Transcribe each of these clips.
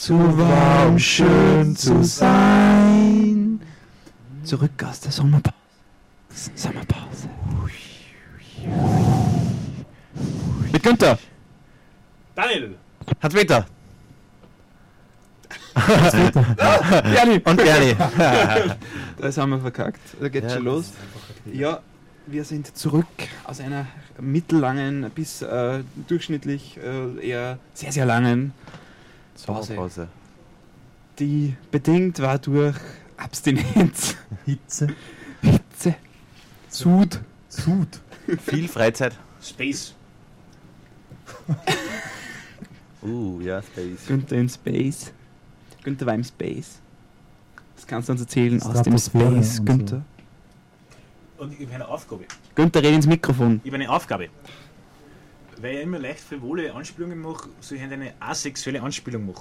zu warm, schön zu sein. Zurück aus der Sommerpause. Mit Günther. Daniel. Hans-Peter. Bernie. Und Bernie. Das haben wir verkackt. Da geht's schon los. Ja, wir sind zurück aus einer mittellangen bis durchschnittlich eher sehr, sehr langen Sommerpause. die bedingt war durch Abstinenz, Hitze. Sud, Viel Freizeit. Space. Ja, Space. Günther in Space. Günther war im Space. Das kannst du uns erzählen aus dem Stratosphäre Space, und Günther. Und ich habe eine Aufgabe. Günther, red ins Mikrofon. Ich habe eine Aufgabe. Weil ich immer leicht frivole Anspielungen mache, soll ich eine asexuelle Anspielung machen.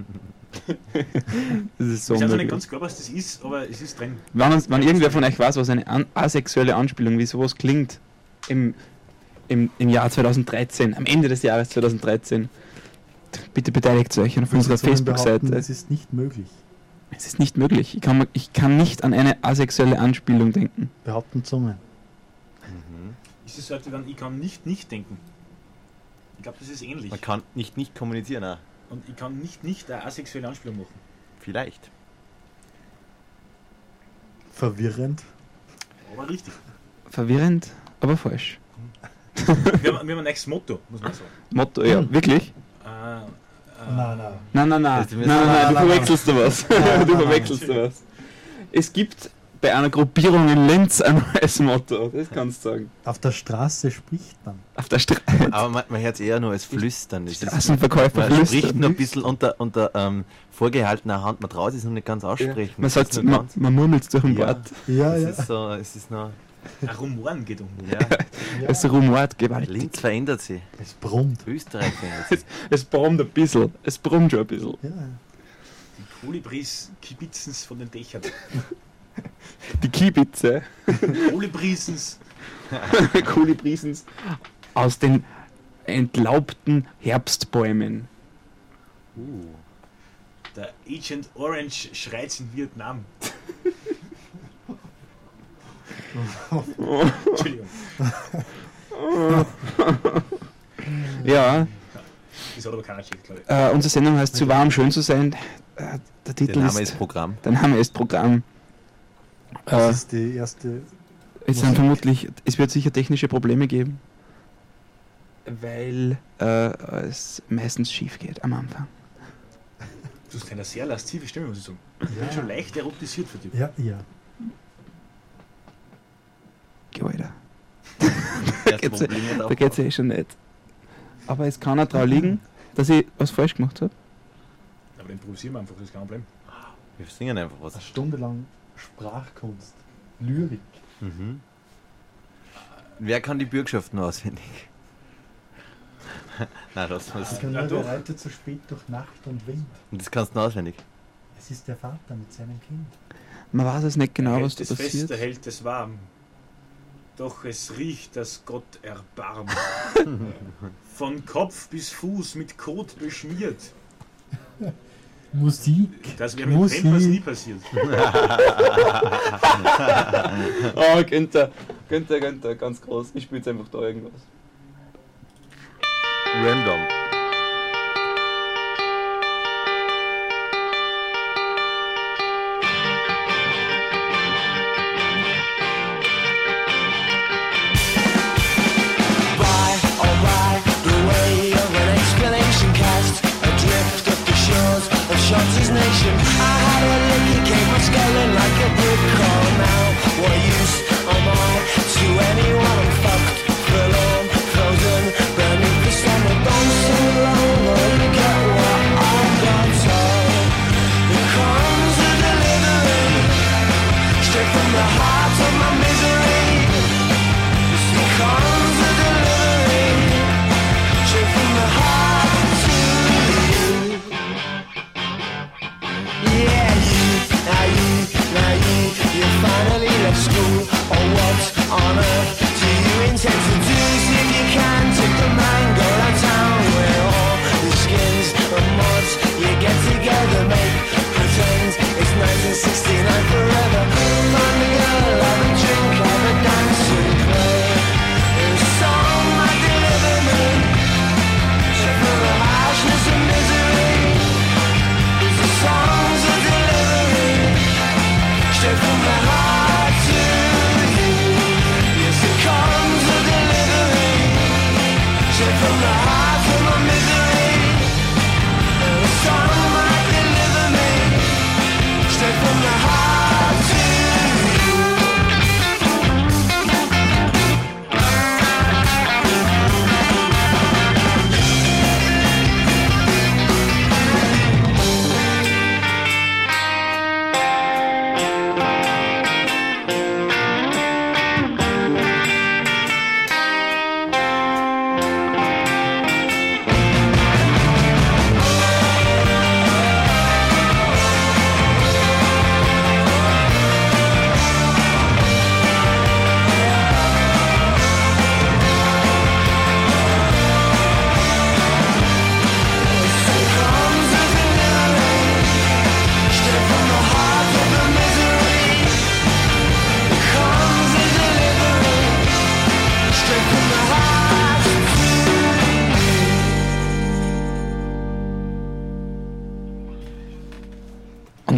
Das ist so Ich weiß auch nicht unmöglich. ganz klar, was das ist, aber es ist drin. Wenn irgendwer von euch weiß, was eine asexuelle Anspielung, wie sowas klingt im Jahr 2013, am Ende des Jahres 2013, bitte beteiligt euch auf unserer Personen behaupten, Facebook-Seite. Es ist nicht möglich. Es ist nicht möglich. Ich kann nicht an eine asexuelle Anspielung denken. Behaupten Zungen. Ist es heute dann, ich kann nicht denken. Ich glaube, das ist ähnlich. Man kann nicht kommunizieren, auch. Und ich kann nicht eine asexuelle Anspielung machen. Vielleicht. Verwirrend. Aber richtig. Verwirrend, aber falsch. Wir haben ein nächstes Motto, muss man sagen. Motto, ja, wirklich? Nein. Nein, Das müssen- du nein, verwechselst da was. Du nein. verwechselst da was. Es gibt bei einer Gruppierung in Linz ein neues Motto, das kannst du sagen. Auf der Straße spricht man. Auf der Straße. Aber man hört es eher nur als Flüstern. Das ist, Straßenverkäufer man spricht flüstern. nur ein bisschen unter vorgehaltener Hand. Man traut es noch nicht ganz aussprechen. Man Das sagt, ist nur ganz- man murmelt es durch ein Ja. Wort. Ja, es ist so, es ist noch, Ein Rumoren geht um. ja, Es rumort gewaltig. Linz verändert sich. Es brummt. Österreich verändert sich. Es brummt ein bisschen. Es brummt schon ein bisschen. Ja. Die Kolibris kibitzens von den Dächern. Die Kiebitze, Kolibrisens. Kolibrisens aus den entlaubten Herbstbäumen. Der Agent Orange schreit in Vietnam. Entschuldigung. Ja, Das hat aber keiner checkt, glaube ich. unsere Sendung heißt Zu warm, schön zu sein. Der Der Titel Name ist Programm. Der Name ist Programm. Das ist die erste. Es sind vermutlich, es wird sicher technische Probleme geben, weil es meistens schief geht am Anfang. Du hast eine sehr lastive Stimme, muss ich sagen. Ich bin schon leicht erotisiert für dich. Ja. Geh weiter. Erst geht's- Probleme Da geht es eh schon nicht. Aber es kann auch daran liegen, dass ich was falsch gemacht habe. Aber dann improvisieren wir einfach, das ist kein Problem. Wir singen einfach was. Eine Stunde lang Sprachkunst. Lyrik. Mhm. Wer kann die Bürgschaften auswendig? Nein, das Ich was. kann Ja, nur doch. bereitet zu spät durch Nacht und Wind. Und das kannst du auswendig. Es ist der Vater mit seinem Kind. Man weiß es nicht genau, was da Hält es fest, passiert. er hält es warm. Doch es riecht das Gott Erbarm. Von Kopf bis Fuß mit Kot beschmiert. Musik. Das wäre mit Pampers nie passiert. Oh, Günther, ganz groß. Ich spiele jetzt einfach da irgendwas. Random. Why, oh why, the way of an explanation cast adrift of the shores of Shotzi's nation. I had a licky cake, my scaling like a brick call now. What use am I to anyone? I'm fucked, forlorn, frozen beneath the summer. Don't so long, or you get what I've got told. The crumbs are delivering straight from the heart of my misery. The crumbs are delivering straight from the heart to you. Yeah, you, now you, you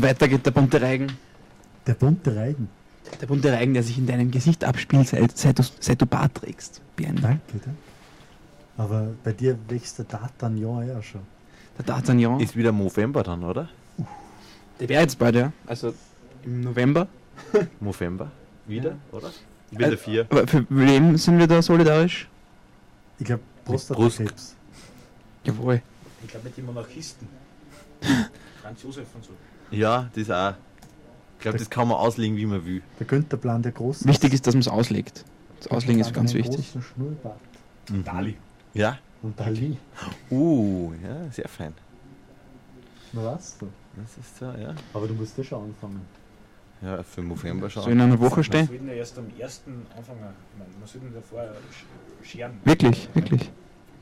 weiter geht der bunte Reigen. Der bunte Reigen. Der bunte Reigen, der sich in deinem Gesicht abspielt, seit du Bart trägst. Bernie. Danke, danke. Aber bei dir wächst der D'Artagnan ja schon. Der D'Artagnan. Ist wieder November dann, oder? Der wäre jetzt bald, ja. Also im November. November? Wieder, Ja. oder? Wieder 4. Aber für wen sind wir da solidarisch? Ich glaube, Prostatakrebs. Jawohl. Ich glaube mit den Monarchisten. Franz Josef und so. Ja, das auch. Ich glaube, das kann man auslegen, wie man will. Der Günther Plan, der große. Wichtig ist, dass man es auslegt. Das Auslegen ist ganz wichtig. Großen Schnurrbart. Dali. Ja? Und Dali. Ja, sehr fein. Na was? Du? Das ist so, ja. Aber du musst ja schon anfangen. Ja, für November So schon. in einer Woche Man stehen? sollte ja erst am ersten anfangen. Ich meine, man sollte ihn davor scheren. Wirklich, wirklich.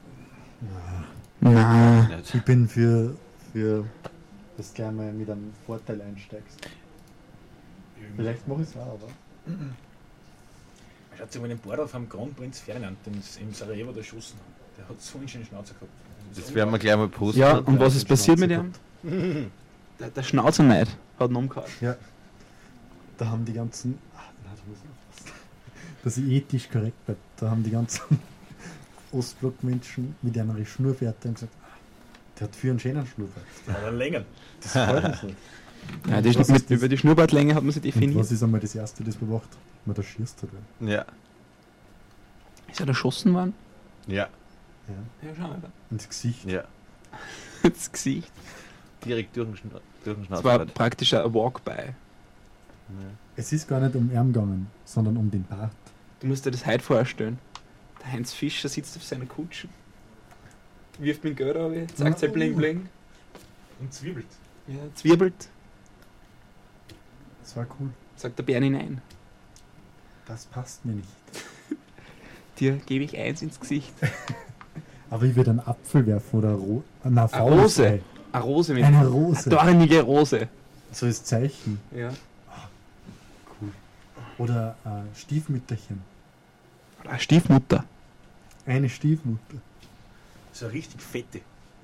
Na, Nicht. Ich bin für dass du gleich mal mit einem Vorteil einsteigst. Vielleicht mache ich es auch, aber. Schaut sich mal den Border vom Kronprinz Ferdinand, den sie im Sarajevo da erschossen haben. Der hat so einen schönen Schnauzer gehabt. Das werden wir gleich mal posten. ja, und was ist passiert mit Schnauze ihm? Der Schnauzerneid hat ihn umgehauen. Ja. Da haben die ganzen. Nein, da muss ich aufpassen. Dass ich ethisch korrekt bleibe. Da haben die ganzen Ostblock-Menschen mit einer Schnurrfährte gesagt, der hat für einen schönen Schnurrbart. Aber länger. Das freut uns nicht. Ja, Und was ist das? über die Schnurrbartlänge hat man sich Und was definiert. ist einmal das erste, das man macht? Man da schießt halt. Ja. Ist er erschossen worden? Ja. Ja. Ja, schau mal. Ins Gesicht. Ja. Das Gesicht. Direkt durch den Das war Schnauzbart. praktisch ein Walk-by. Ja. Es ist gar nicht um Arm gegangen, sondern um den Bart. Du musst dir das heute vorstellen. Der Heinz Fischer sitzt auf seiner Kutsche, wirft mit Geld auf, sagt sein Bling Bling, Und zwiebelt. ja, zwirbelt, Das war cool. sagt der Bernie nein. Das passt mir nicht. Dir gebe ich eins ins Gesicht. Aber ich würde einen Apfel werfen oder eine Rose. Eine Rose mit. Eine Rose. Eine dornige Rose. So als Zeichen. Ja. Cool. Oder Stiefmütterchen. Oder eine Stiefmutter. Eine Stiefmutter. So eine richtig fette.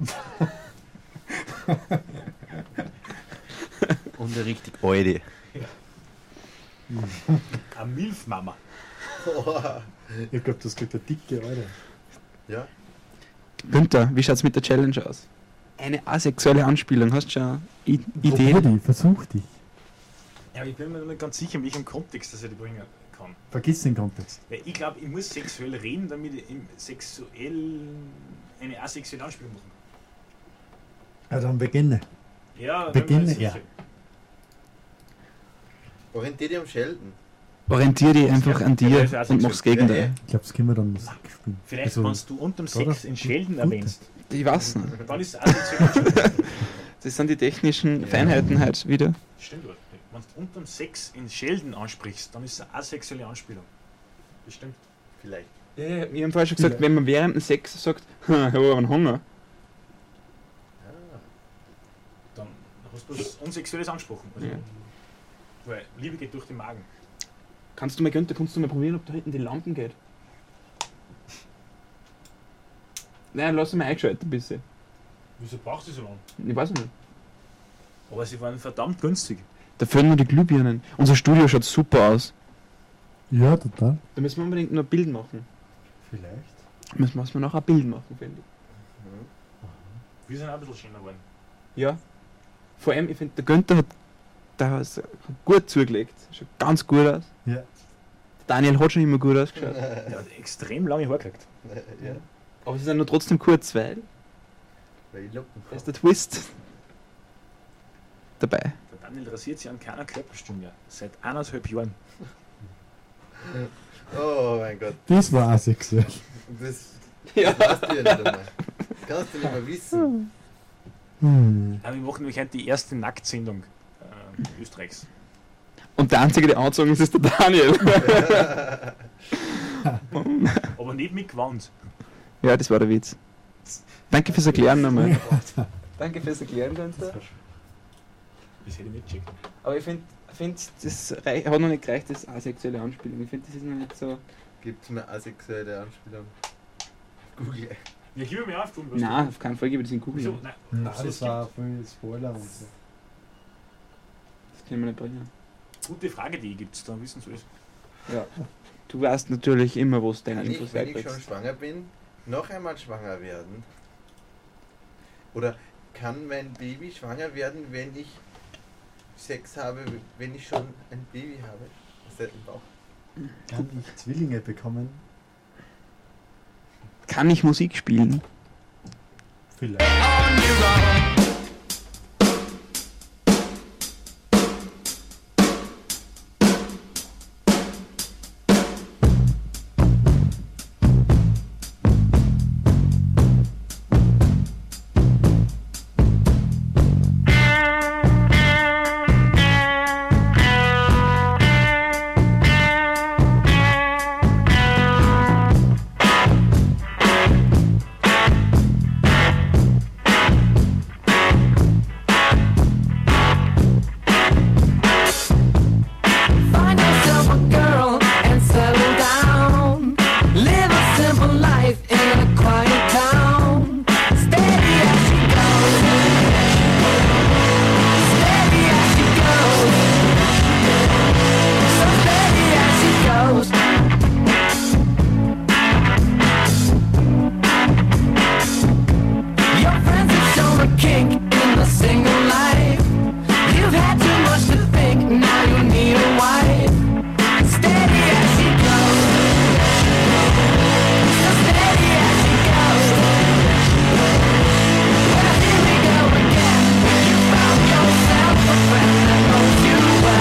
Und eine richtig alte. Eine Milfmama. Ich glaube, das gibt eine dicke, Alter. Ja. Günther, wie schaut's mit der Challenge aus? Eine asexuelle Anspielung, hast du schon Ideen? Rudi, versuch dich. Ja, aber ich bin mir noch nicht ganz sicher, in welchem Kontext das ich bringen kann. Vergiss den Kontext. Weil ich glaube, ich muss sexuell reden, damit ich eine asexuelle Anspielung machen Ja, dann beginne. kann. Ja, Beginne, dann bin ich ja. sicher. Orientier dich am Sheldon. Orientier dich einfach an dir Ja, das ist und mach's asexuell. Gegenteil. Ich glaube, das können wir dann Musik spielen. Vielleicht, Also, wenn du unterm oder? Sex in Schelden Gute. erwähnst, Ich weiß nicht. dann ist es asexuell. Das sind die technischen Feinheiten halt wieder. Stimmt, oder? Wenn du unterm Sex in Schelden ansprichst, dann ist es eine asexuelle Anspielung. Das stimmt. Vielleicht. Ja, ja, wir haben vorher schon gesagt, Ja. wenn man während dem Sex sagt, ich habe aber einen Hunger. Dann hast du was Unsexuelles angesprochen. Also, Ja. Weil Liebe geht durch den Magen. Kannst du mal, Günther, kannst du mal probieren, ob da hinten die Lampen geht? Nein, lass mal eingeschaltet ein bisschen. Wieso brauchst du so lange? Ich weiß nicht. Aber sie waren verdammt günstig. Da fehlen nur die Glühbirnen. Unser Studio schaut super aus. Ja, total. Da müssen wir unbedingt noch ein Bild machen. Vielleicht. Müssen wir noch ein Bild machen, finde ich. Wir sind auch ein bisschen schöner geworden. Ja. Vor allem, ich finde, der Günther hat gut zugelegt. Schaut ganz gut aus. Ja. Der Daniel hat schon immer gut ausgeschaut. Der hat extrem lange Haare gekriegt. Ja. Aber sie sind nur trotzdem kurz, weil Weil ich Locken da ist der Twist dabei. Der Daniel rasiert sich an keiner Körperstimme mehr. Seit 1,5 Jahren. Oh mein Gott. Das war asexuell. Das Ja. kannst du ja nicht einmal. Kannst du nicht mal wissen. Aber wir machen nämlich heute die erste Nacktsendung Österreichs. Und der Einzige, der angezogen ist, ist der Daniel. Aber nicht mit Gewand. Ja, das war der Witz. Danke fürs Erklären nochmal. Danke fürs Erklären, Günther. Das hätte ich nicht gecheckt. Aber ich finde, das hat noch nicht gereicht, das asexuelle Anspielung. Ich finde, das ist noch nicht so. Gibt's mir asexuelle Anspielung? Google. Ja, gib mir auf, Nein, auf keinen Fall gebe ich das in Wieso? Google. Nein, Nein, ob's das war viel Spoiler und so. immer nicht bringen. Gute Frage, die gibt's, da wissen Sie es. Ja. Du weißt natürlich immer, wo es deine Kann Infos ich, wenn ich schon wegbringst. schwanger bin, noch einmal schwanger werden? Oder kann mein Baby schwanger werden, wenn ich Sex habe, wenn ich schon ein Baby habe? Was der im Bauch? Kann ich Zwillinge bekommen? Kann ich Musik spielen? Vielleicht. Find yourself a girl and settle down. Live a simple life in a quiet town. Steady as she goes. Steady as she goes. So steady as she goes. Your friends have shown a kink in the single life. You've had too much to think, now you need a wife. Steady as she goes. So steady as she goes. Well, here we go again. You found yourself a friend that knows you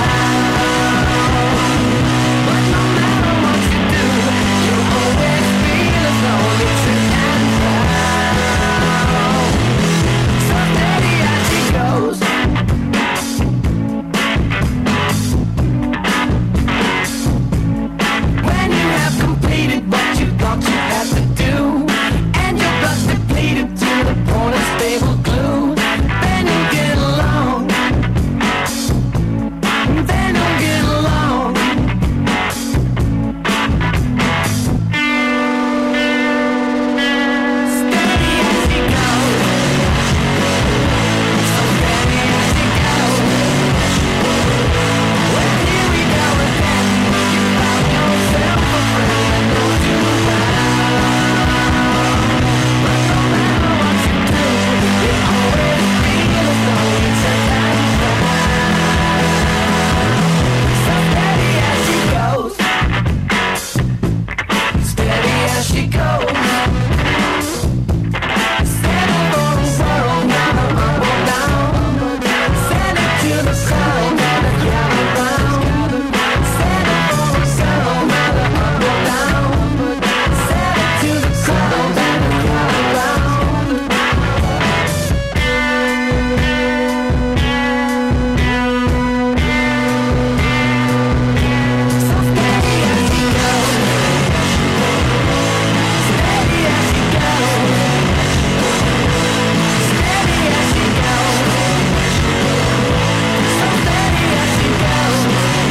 well. But no matter what you do, you'll always feel as though you trip and fell. So steady as she goes. When you have completed what you thought you had to do, and your blood's depleted to the point of stable glue, then you'll get along. Then you'll get along. Steady as she goes. So steady as she goes. Well, here we go again. You found yourself a friend that knows you well. But no matter what you do, you always feel as though you trip and fell. So steady as she goes. Steady as she goes. Settle for the world, never up or down. Send it to the sun, never gather round. Send it for the sun, never up or down. Send it to the sun, never gather round. So steady as she goes. Steady as she goes. Steady as she goes. So steady as she goes.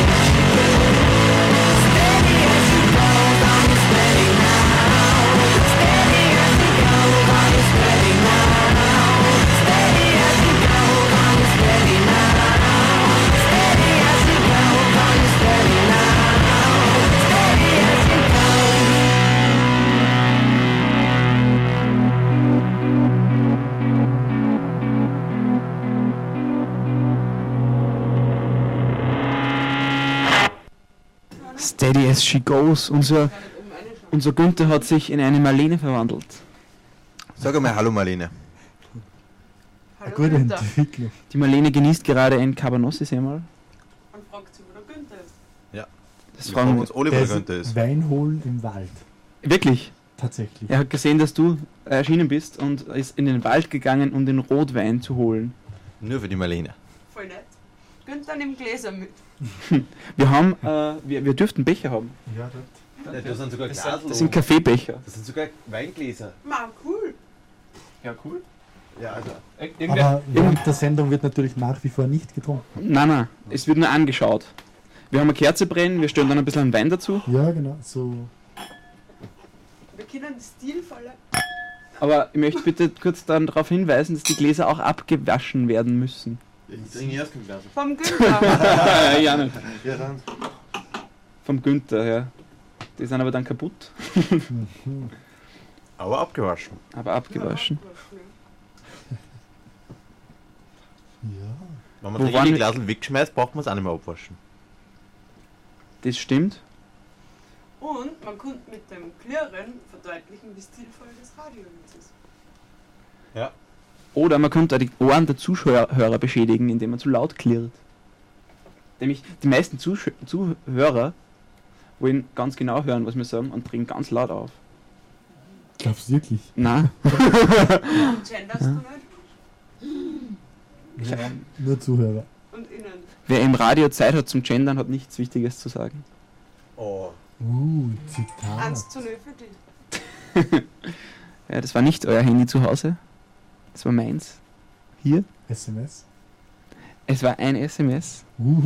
Steady as she goes. Are you steady now? Steady as she goes. Are you steady now? Steady as she goes. Are you steady now? Steady as she goes. Are you steady now? Steady as she goes. Steady as she goes. Unser Günther hat sich in eine Marlene verwandelt. Sag einmal Hallo Marlene. Eine gute Entwicklung. Die Marlene genießt gerade ein Cabanossi einmal. Und fragt sich, wo der Günther ist. Das Wir fragen fragen wir uns uns. alle, Der wo ist könnte ist. Wein holen im Wald. Wirklich. Tatsächlich. Er hat gesehen, dass du erschienen bist und ist in den Wald gegangen, um den Rotwein zu holen. Nur für die Marlene. Voll nett. Günther nimmt Gläser mit. Wir haben, wir dürften Becher haben. Ja, dort. Ja, da sind sogar Das sind Kaffeebecher. Das sind sogar Weingläser. Ma, cool. Ja, cool. Ja, also. Aber während der Sendung wird natürlich nach wie vor nicht getrunken. Nein, es wird nur angeschaut. Wir haben eine Kerze brennen, wir stellen dann ein bisschen Wein dazu. Ja, genau. So. Wir können stilvolle. Aber ich möchte bitte kurz dann darauf hinweisen, dass die Gläser auch abgewaschen werden müssen. Ich trinke erst kein Glas. Vom Günther. Ja, nicht. Ja, dann. Vom Günther, ja. Die sind aber dann kaputt, Aber abgewaschen. aber abgewaschen. Ja. Wenn Wo man waren die wir- Glasel wegschmeißt, braucht man es auch nicht mehr abwaschen. Das stimmt. Und man konnte mit dem Klirren verdeutlichen, wie stilvoll das Radio jetzt ist. Oder man könnte auch die Ohren der Zuhörer beschädigen, indem man zu laut klirrt. Nämlich die meisten Zuhörer wollen ganz genau hören, was wir sagen und drehen ganz laut auf. Glaubst du wirklich? Nein. Und genderst du nicht? Ja. Nur Zuhörer. Und innen. Wer im Radio Zeit hat zum Gendern, hat nichts Wichtiges zu sagen. Oh. Zitat. 1:0 für dich. Ja, das war nicht euer Handy zu Hause. Das war meins. Hier. SMS. Es war ein SMS.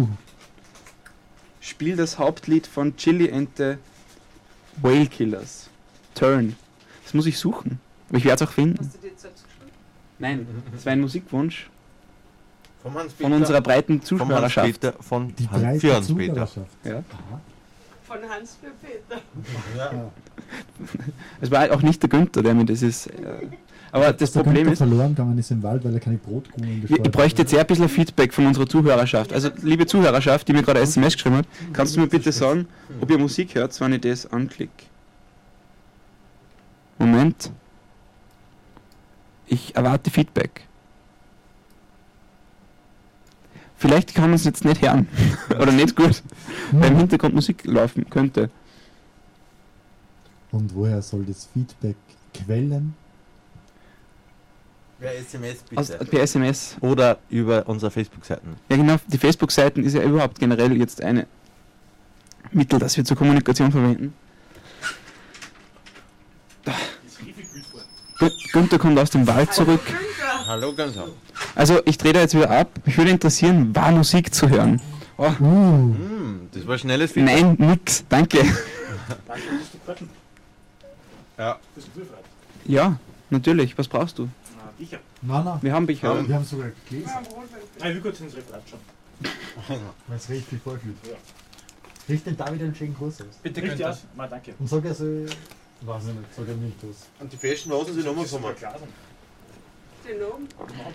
Spiel das Hauptlied von Chili and the Whale Killers. Turn. Das muss ich suchen. Aber ich werde es auch finden. Hast du dir jetzt selbst geschrieben? Nein, das war ein Musikwunsch Vom Hans von unserer breiten Vom Zuhörerschaft. Hans-Peter, von Die Hans- breite für Hans-Peter. Zuhörerschaft. Ja. Aha. Von Hans für Peter. Ja. Es war auch nicht der Günther, der mir das ist. Aber das Der Problem Günther ist, verloren gegangen ist im Wald, weil er keine Brotkrumen ich bräuchte jetzt sehr ein bisschen Feedback von unserer Zuhörerschaft. Also, liebe Zuhörerschaft, die mir gerade SMS geschrieben hat, kannst du mir bitte sagen, ob ihr Musik hört, wenn ich das anklicke? Moment. Ich erwarte Feedback. Vielleicht kann man es jetzt nicht hören. Oder nicht gut, weil im Hintergrund Musik laufen könnte. Und woher soll das Feedback quellen? Wer SMS Aus, bitte? per SMS. Oder über unsere Facebook-Seiten. Ja genau, die Facebook-Seiten ist ja überhaupt generell jetzt eine Mittel, das wir zur Kommunikation verwenden. Günther kommt aus dem Wald zurück. Günther! Hallo, ganz auf. Also ich drehe da jetzt wieder ab. Mich würde interessieren, war Musik zu hören? Oh, Das war schnelles Feedback. nein, nix, danke. Ja. Ja, natürlich, was brauchst du? Nein. Wir haben Bücher. Wir haben sogar gelesen, Wie gut sind das Referat schon? weil es richtig vorgeführt. Richt den David einen schönen Gruß aus. Bitte könnt ihr das? Mal danke. Und sag also, weiß ich nicht, sag ihm nicht was. Und die festen Hosen sind nochmal gekommen. Den oben.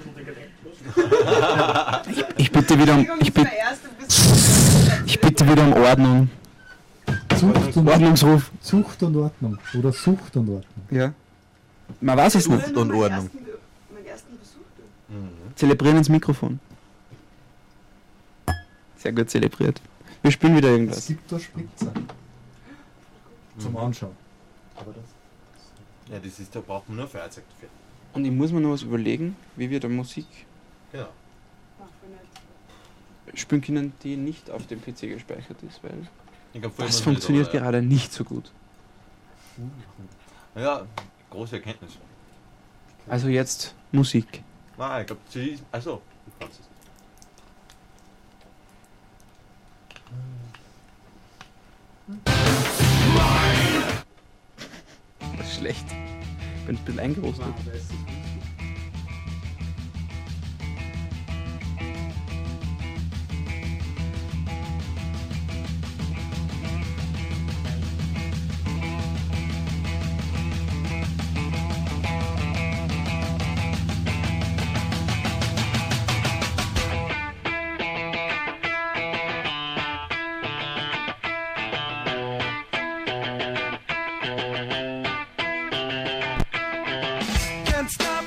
Ich bitte wieder um, ich bitte wieder um Ordnung. Ordnungsruf. Zucht und Ordnung. Oder Sucht und Ordnung. Ja. Man weiß es nicht. und Ordnung. Meinen ersten Besuch. Zelebrieren ins Mikrofon. Sehr gut zelebriert. Wir spielen wieder Es irgendwas. gibt da Spritzer. Zum Anschauen. Aber das. Ja, das ist, da braucht man nur Feuerzeug dafür. Und ich muss mir noch was überlegen, wie wir da Musik Genau. spielen können, die nicht auf dem PC gespeichert ist, weil Ich glaub, vorher das muss man funktioniert das aber- gerade nicht so gut. Ja, große Erkenntnis. Also jetzt Musik. Nein, ich glaube, sie ist. Also, du kannst es. Das ist schlecht. Ich bin ein bisschen eingerostet. Can't stop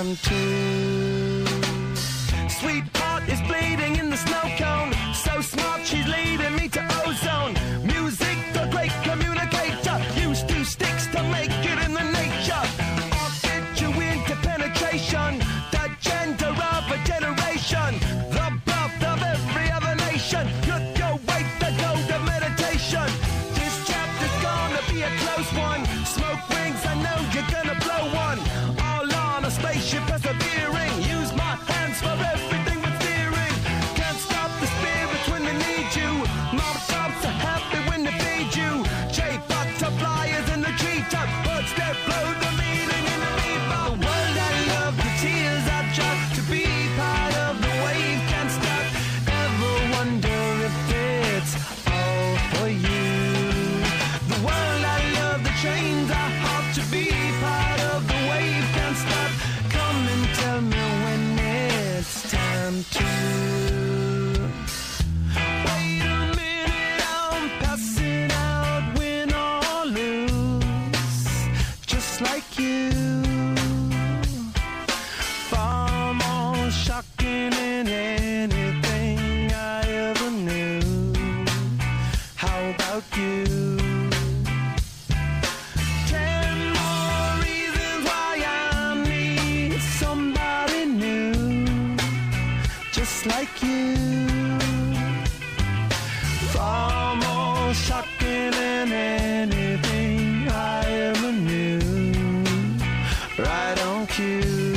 time too. Sweetheart is bleeding in the snow cone. So smart, she's leading me to ozone. Music, the great communicator. Use two sticks to make it in the nature. I'll get you into penetration. The gender of a generation. The birth of every other nation. Look your way to go to meditation. This chapter's gonna be a close one. Smoke rings, I know you're gonna blow one. All on a spaceship persevering. Use my hands for everything but steering. Can't stop the spirits when they need you. Mob tops are happy when they feed you. J butterflies in the treetop. Birds that blow the meaning in the meatball. The world I love, the tears I drop. To be part of the wave can't stop. Ever wonder if it's all for you? The world I love, the chains I hop. To be part of the wave can't stop. Come and tell me when it's time to. Wait a minute, I'm passing out, win or lose, just like you. Far more shocking than anything I ever knew. How about you? 10 more reasons why I need somebody new, just like you. Far more shocking than anything I ever knew. Right on cue.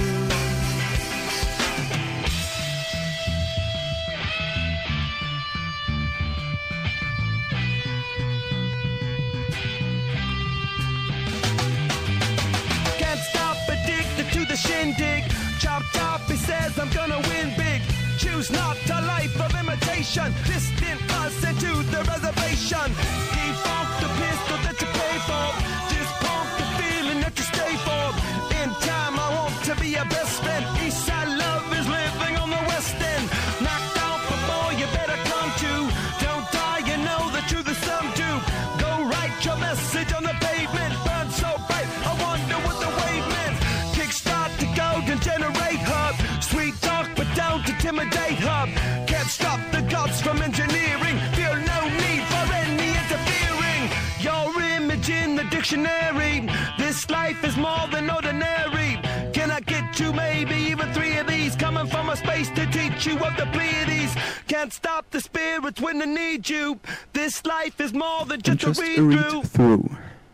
Can't stop, addicted to the shindig. Chopped up, he says I'm gonna win big. Choose not a life of imitation. Distant us into the reservation. Default the pistol that you pay for. Just pump the feeling that you stay for. In time I want to be your best friend. Eastside love is living on the west end. Knocked out before you better come to. Don't die, you know the truth is some do. Go write your message on the pavement. Burn so bright, I wonder what the wave meant. Kickstart the golden generate hub. Sweet talk but don't intimidate hub. Can't stop the gods from engineering. Feel no need for any interfering. Your image in the dictionary. This life is more than ordinary. Can I get you maybe even 3 of these? Coming from a space to teach you of the Pleiades. Can't stop the spirits when they need you. This life is more than And just a just a read-through. read-through.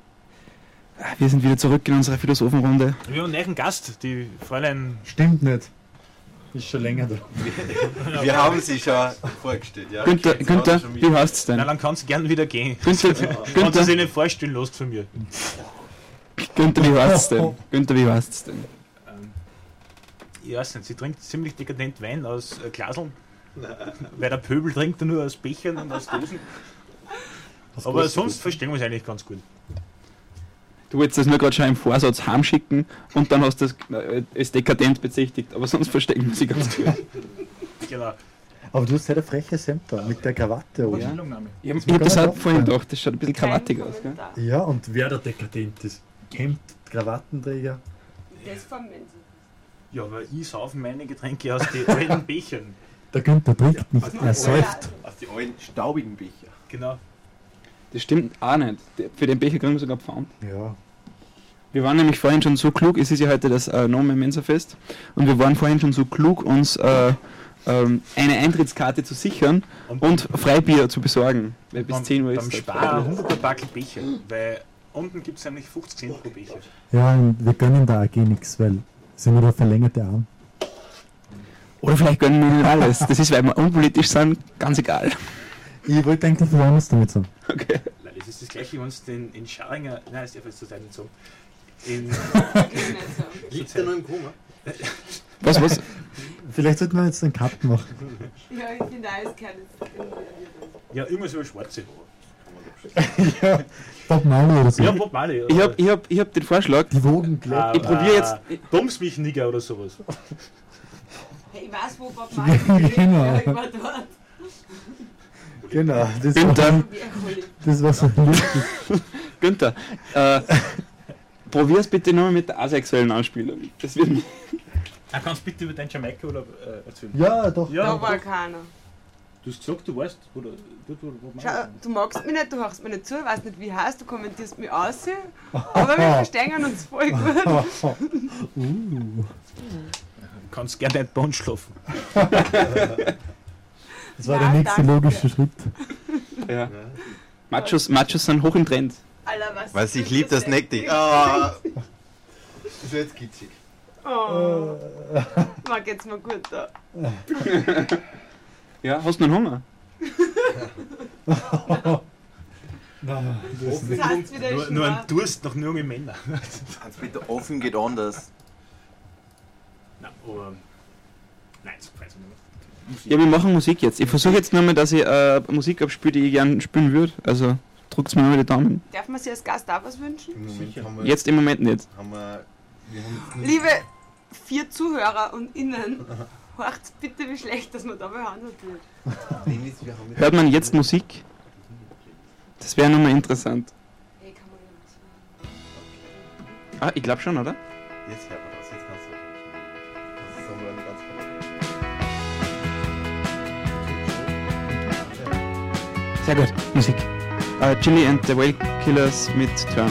Wir sind wieder zurück in unserer Philosophenrunde. Wir haben einen neuen Gast, die Fräulein. Stimmt nicht. Ist schon länger da. Wir haben sie schon vorgestellt, ja. Günther, Ich kenn's Günther, schon wie heißt es Na, denn? dann kannst du gern wieder gehen. Günther, Kannst du Günther, sich nicht vorstellen, los von mir. Günther, wie heißt es denn? Günther, wie heißt es denn? Ich weiß nicht, sie trinkt ziemlich dekadent Wein aus Glaseln. Weil der Pöbel trinkt er nur aus Bechern und aus Dosen. Aber sonst verstehen wir es eigentlich ganz gut. Du wolltest das nur gerade schon im Vorsatz heimschicken und dann hast du das als dekadent bezichtigt, aber sonst verstecken wir sie ganz gut. Genau. Aber du hast halt ein freches Hemd da, mit der Krawatte oben. Ich hab das auch vorhin gedacht, das schaut ein bisschen krawattig aus. Gell? Da. Ja, und wer der dekadent ist? Hemd, Krawattenträger. Das vom Mensa. Ja, aber ich saufe meine Getränke aus den alten Bechern. Der Günther trinkt nicht, er säuft. Aus den alten staubigen Becher. Genau. Das stimmt auch nicht. Für den Becher kriegen wir sogar Pfand. Ja. Wir waren nämlich vorhin schon so klug, es ist ja heute das Nome Mensa-Fest, und wir waren vorhin schon so klug, uns eine Eintrittskarte zu sichern und Freibier zu besorgen. Weil bis 10 Uhr Beim ist Spar 100er Backel Becher, weil unten gibt es nämlich 50 Cent pro Becher. Ja, und wir gönnen da AG nichts, weil sind nur der verlängerte Arm. Oder vielleicht gönnen wir ihnen alles. Das ist, weil wir unpolitisch sind, ganz egal. Ich wollte eigentlich was anderes damit sagen. Okay. Weil das ist das gleiche, wenn es in Scharinger, nein, das darf ich jetzt zur Seite nicht sagen. In, Liegt er nur im Koma? Was? Vielleicht sollten wir jetzt einen Cut machen. Ja, ich finde alles keine. ja, irgendwas über Schwarze. Ja, Bob Marley oder so. Ja, Bob Marley. Ich hab den Vorschlag. Die Wogen gleich. Ich probier jetzt- Bums mich Nigger oder sowas. Hey, ich weiß, wo Bob Marley ist. Genau. Ja, ich war dort. Genau, das Günther, war so lustig. Günther, probier's bitte nur mit der asexuellen Anspielung. Das wird mich. Kannst du bitte über deinen Jamaika-Urlaub erzählen? Ja, doch. Ja. Da war keiner. Du hast gesagt, du weißt, wo Schau, du magst mich nicht, du hörst mir nicht zu, ich weiß nicht wie heißt, du kommentierst mich aus, aber wir verstehen uns voll gut. Du kannst gerne nicht bei uns schlafen. Das war der nächste logische Schritt. Ja. Machos sind hoch im Trend. Alter, Was ich liebe, das neckt dich. Das wäre jetzt kitschig. Oh. Mag geht's mir gut da. Ja, hast du noch Hunger? Nein, das ist Das heißt wieder Nur ein Durst nach junge Männer. Hans Peter, offen geht anders. Nein, aber... Nein, das weiß ich nicht mehr. Ja, wir machen Musik jetzt. Ich versuche jetzt nochmal, dass ich Musik abspiele, die ich gerne spielen würde. Also drückt mir mal die Daumen. Darf man sich als Gast auch was wünschen? Im Moment haben wir, Jetzt im Moment nicht. wir haben jetzt nur- Liebe 4 Zuhörer und Innen, hört bitte, wie schlecht, dass man da behandelt wird. Dennis, wir haben jetzt Hört man jetzt Musik? Das wäre nochmal interessant. Hey, kann man ja was Ah, ich glaube schon, oder? Jetzt hört man das, jetzt kannst du das ist aber ganz Sehr gut, Musik. Chili and the Whale Killers mit Turn.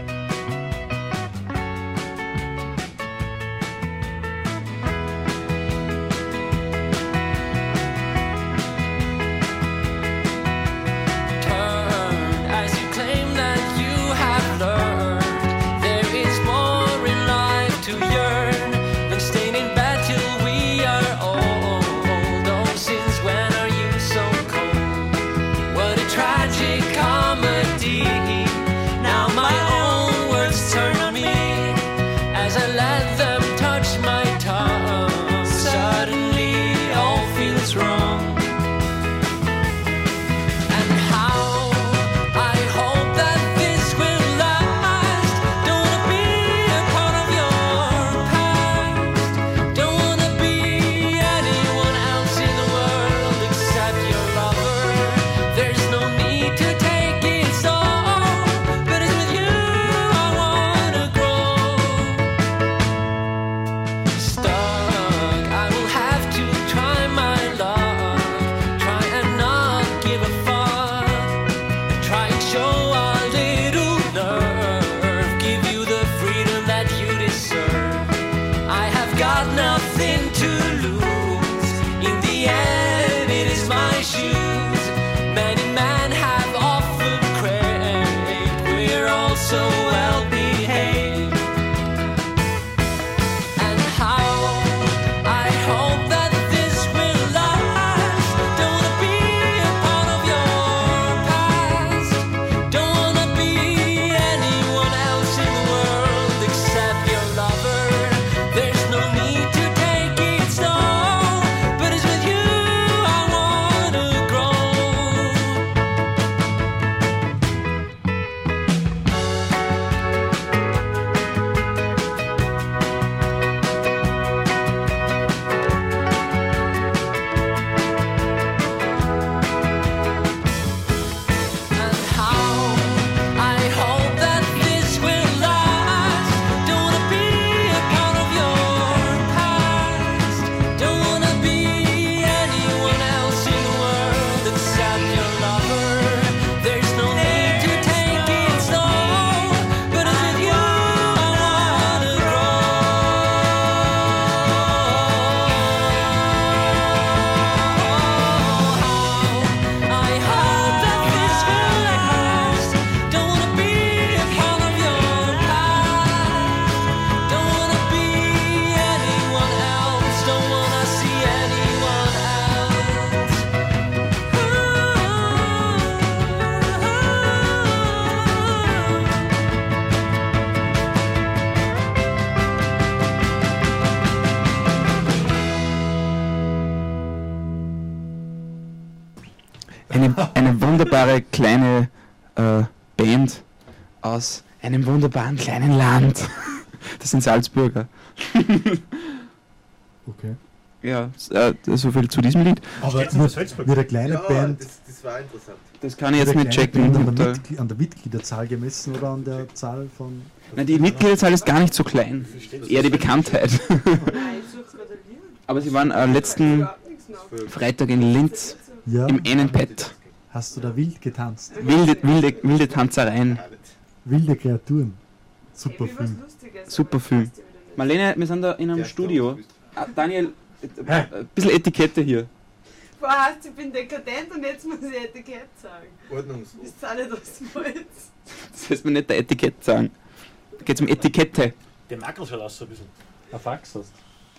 As you claim that you have learned, there is more in life to yearn than staying in bed till we are old. Oh, since when are you so cold? What a tragic comedy. Now my own words turn on me as I let them touch my tongue. Suddenly all feels wrong. And how I hope that this will last. Don't wanna be a part of your past. Don't wanna be anyone else in the world except your lover. There's no need to take it so, but it's with you I wanna grow. Stuck, I will have to try my luck. Try and not give a fuck. Try and show a little nerve. Give you the freedom that you deserve. I have got nothing to lose. In the end, it is my shoes. Many men have offered craved. We're all so well behaved. And how I hope that this will last. Don't wanna be a part of your past. Don't wanna be anyone else in the world except your lover. There's no need to take it slow, but it's with you I wanna grow. And how I hope that this will last. Don't wanna be a part of your past. Don't wanna be anyone else in the world except your lover. There's no need to take it slow, but it's with you I wanna grow. I hope that this will last. Don't wanna be a part of your past. Don't wanna be anyone else. Don't wanna see anyone Eine wunderbare kleine Band aus einem wunderbaren kleinen Land. Das sind Salzburger. Okay. Ja, so viel zu diesem Lied. Aber Steht's in der Salzburg? wird eine kleine Ja, Band, das war interessant. Das kann ich jetzt wird nicht eine kleine checken. Band an der Mitgliederzahl gemessen oder an der Zahl von... Nein, die Mitgliederzahl ist gar nicht so klein. Eher die Bekanntheit. Nein, ich suche gerade ein Lied. Aber sie waren letzten Überhaupt nichts nach. Freitag in Linz Ja, im Enenpet. hast du da wild getanzt? Wilde Tanzereien. Wilde Kreaturen. Super Ey, wie was Film. Lustiges, Super aber ich Film. weiß die wieder nicht. Marlene, wir sind da in einem Der Studio. Stoff. Daniel, ein bisschen Etikette hier. Vorher heißt, ich bin dekadent und jetzt muss ich Etikett sagen. Ordnungslos. Ist auch nicht, was du wolltest. Das heißt mir nicht der Etikett sagen. Da geht es um Etikette. Der Makro schaut aus so ein bisschen. Ein Fax hast.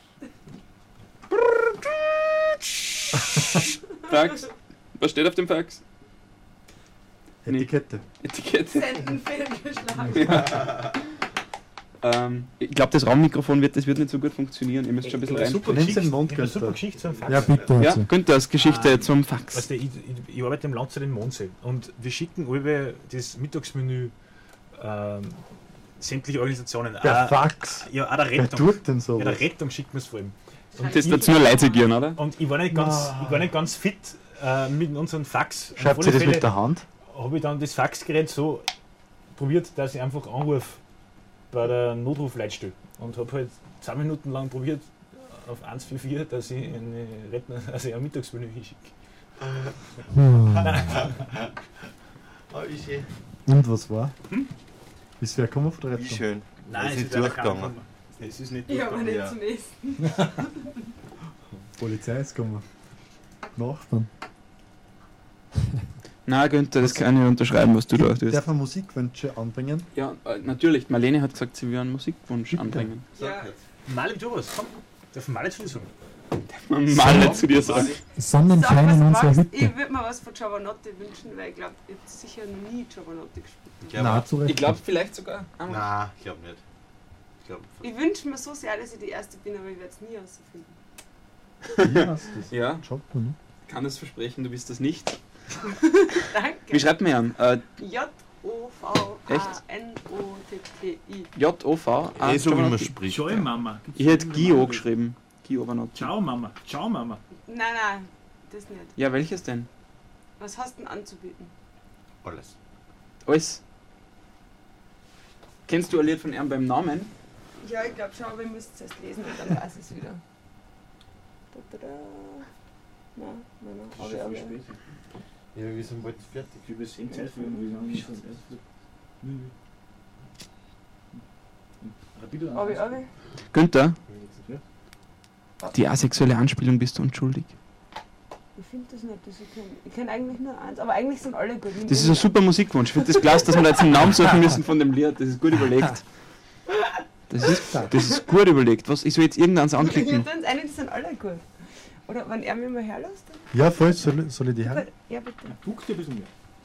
Fax. Was steht auf dem Fax? Etikette. Etikette. Senden fehlgeschlagen. Ich glaube, das Raummikrofon wird nicht so gut funktionieren. Ihr müsst schon ein bisschen rein. Super Nimm's Geschichte, in den Mund, ich hab eine super Günther. Geschichte zum Fax. Ja, bitte. Ja, Also. Günthers Geschichte zum Fax. Weißt du, ich arbeite im Lanzer in Mondsee und wir schicken alle das Mittagsmenü sämtliche Organisationen. Der Auch- Fax. Ja, auch der Wer Rettung. tut denn Ja, sowas? der Rettung schickt mir es vor allem. Und das dazu nur Leute gehen, oder? Und ich war nicht ganz fit mit unserem Fax. Und Schreibt auf sie alle das mit Fälle der Hand? habe ich dann das Faxgerät so probiert, dass ich einfach anrufe bei der Notrufleitstelle. Und habe halt 2 Minuten lang probiert auf 144, dass ich ein Mittagsmenü hinschicke. Oh, wie schön. Und was war? Ist wer gekommen von der Wie Rettung? schön. Nein, ist es leider keiner durchgegangen. gekommen. Es ist nicht Ich habe nicht Ja. zum Essen. Polizei ist gekommen. Nachbarn. Na, Günther, das kann ich unterschreiben, was du da tust. Darf man Musikwünsche anbringen? Ja, natürlich. Marlene hat gesagt, sie will einen Musikwunsch anbringen. Ja, Mali, du was? Komm, darf ich Mali zu dir sagen? Malle zu dir sagen. Sonnenschein sag, was in du unserer magst. Hütte. Ich würde mir was von Giovanotti wünschen, weil ich glaube, ich habe sicher noch nie Giovanotti gespielt. Ja, Nahezu recht. Ich glaube, vielleicht sogar. einmal. Na, ich glaube nicht. Ich glaube. Ich wünsche mir so sehr, dass ich die Erste bin, aber ich werde es nie herausfinden. Ja, hast du das. Ja, Job, ne? kann das versprechen, du bist das nicht. Danke. Wie schreibt man an? J-O-V-A-N-O-T-T-I. J-O-V. So wie man spricht. Joy Mama. Ich hätte Gio geschrieben. Gio Overnotti. Ciao Mama. Ciao Mama. Nein, das nicht. Ja, welches denn? Was hast du denn anzubieten? Alles. Alles. Kennst du ein Lied von ihm beim Namen? Ja, ich glaube schon, aber ich muss es erst lesen und dann weiß ich es wieder. Da, da, da. Nein. Aber. Ja, wir sind bald fertig. Wir sehen Zeit für irgendwie. Aber. Günther, die asexuelle Anspielung bist du unschuldig. Ich finde das nicht. Ich kenn eigentlich nur eins, aber eigentlich sind alle gut. Das ist ein super Musikwunsch. Ich finde das klasse, dass wir da jetzt einen Namen suchen müssen von dem Lied. Das ist gut überlegt. Das ist gut überlegt. Was, ich soll jetzt irgendeins Ich anklicken. habe eine, die sind alle gut. Oder wenn er mir mal herlässt, dann. Ja, voll, soll ich die haben? Ja, bitte. Guck dir ein bisschen mehr.